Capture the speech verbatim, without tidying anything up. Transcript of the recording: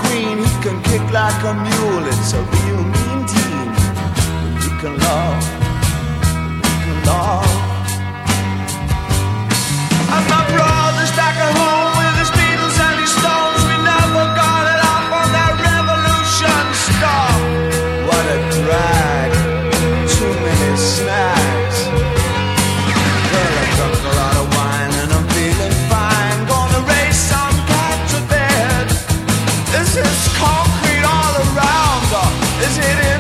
queen. He can kick like a mule. It's a real mean team. You can love, you can love. And my brother's back at home with his Beatles and his Stones. We never got it up on that revolution stuff. What a drag. Too many snacks. Well, I drunk a lot of wine and I'm feeling fine. Gonna race some cat to bed. Is this concrete all around, or is it in